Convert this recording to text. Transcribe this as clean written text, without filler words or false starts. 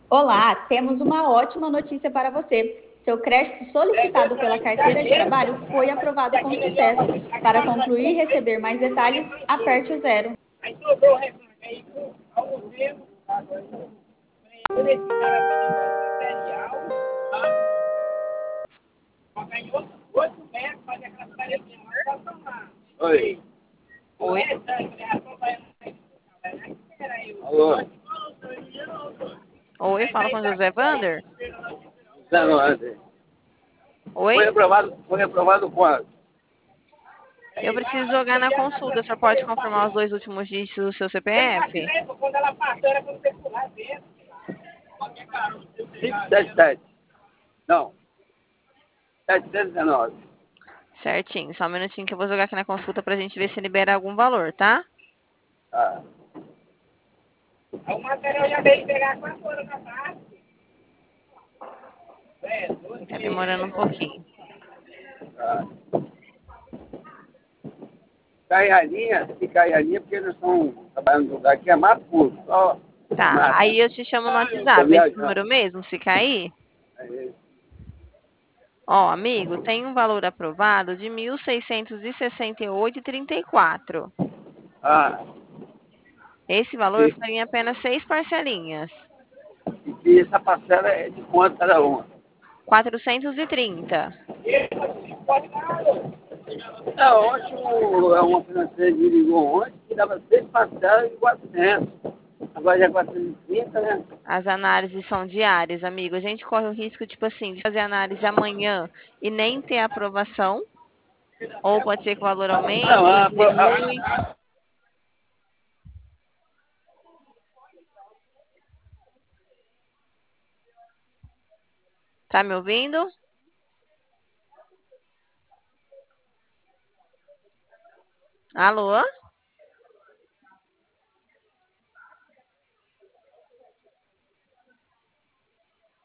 Olá, temos uma ótima notícia para você. Seu crédito solicitado pela carteira de trabalho foi aprovado com sucesso. Para concluir e receber mais detalhes, aperte o zero. Oi. Oi, Alô. oi, fala com José Vander. Não, André. Oi, Foi aprovado quando? eu preciso jogar na consulta. Você pode confirmar os dois últimos dígitos do seu CPF? 577. Não, 719. Certinho, só um minutinho que eu vou jogar aqui na consulta pra gente ver se libera algum valor, tá? Ah, Tá demorando um pouquinho. ah. Cai a linha, se cai a linha, porque nós estamos trabalhando num lugar que é mato puro, só Tá, mata. aí eu te chamo no Tô WhatsApp. Esse viajando. número mesmo, se cair? Aí, Ó, amigo, tem um valor aprovado de 1.668,34. ah, Esse valor e, foi em apenas 6 parcelinhas. e essa parcela é de quanto cada uma? 430. É ótimo, é uma financeira que ligou ontem que dava 6 parcelas de 400. Agora já é 430, né? As análises são diárias, amigo. A gente corre o risco, tipo assim, de fazer análise amanhã e nem ter aprovação. Ou pode ser que o valor aumente Não, ou diminui. Tá me ouvindo? Alô?